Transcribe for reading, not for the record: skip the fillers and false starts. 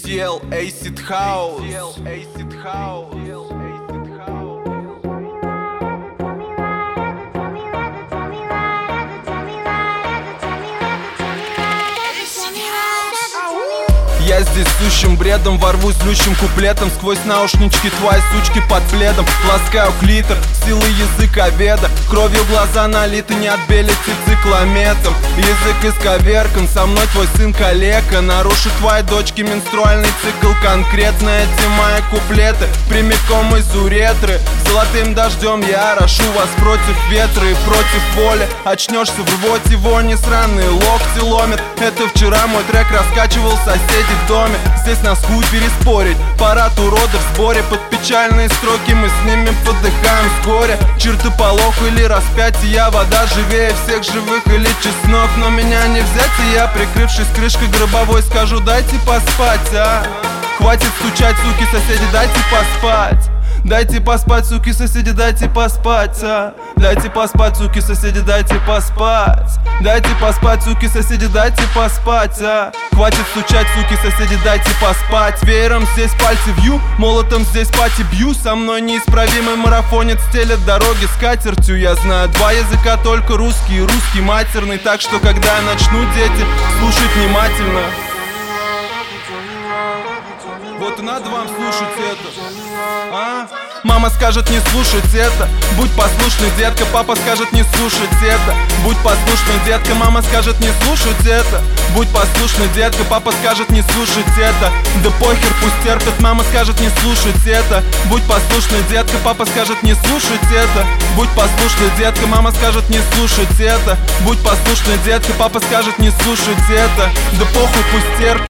ACL, Acid House. Я здесь сущим бредом ворвусь лющим куплетом сквозь наушнички твои сучки под пледом. Ласкаю клитор, силы языковеда, кровью глаза налиты, не отбелите циклометром. Язык исковеркан, со мной твой сын калека. Нарушит твоей дочке менструальный цикл. Конкретно эти мои куплеты прямиком из уретры. Золотым дождем я орошу вас против ветра и против воли. Очнешься в рвоте, вони сраные локти ломят. Это вчера мой трек раскачивал соседи в доме. Здесь нас хуй переспорить, парад уродов в сборе. Под печальные строки мы с ними подыхаем с горя. Чертополох или распятие, вода живее всех живых или чеснок. Но меня не взять, и я, прикрывшись крышкой гробовой, скажу: дайте поспать, а. Хватит стучать, суки, соседи, дайте поспать. Дайте поспать, суки, соседи, дайте поспать, а. Дайте поспать, суки, соседи, дайте поспать. Дайте поспать, суки, соседи, дайте поспать, а. Хватит стучать, суки, соседи, дайте поспать. Веером здесь пальцы вью, молотом здесь пати бью. Со мной неисправимый марафонец стелет дороги скатертью. Я знаю два языка, только русский и русский матерный. Так что когда начнут дети слушать внимательно, вот и надо вам слушать это, а? Мама скажет не слушать это, будь послушный, детка. Папа скажет не слушать это, будь послушный, детка. Мама скажет не слушать это, будь послушный, детка. Папа скажет не слушать это, да похер, пусть терпит. Мама скажет не слушать это, будь послушный, детка. Папа скажет не слушать это, будь послушный, детка. Мама скажет не слушать это, будь послушный, детка. Папа скажет не слушать это, да похуй, пусть терпит.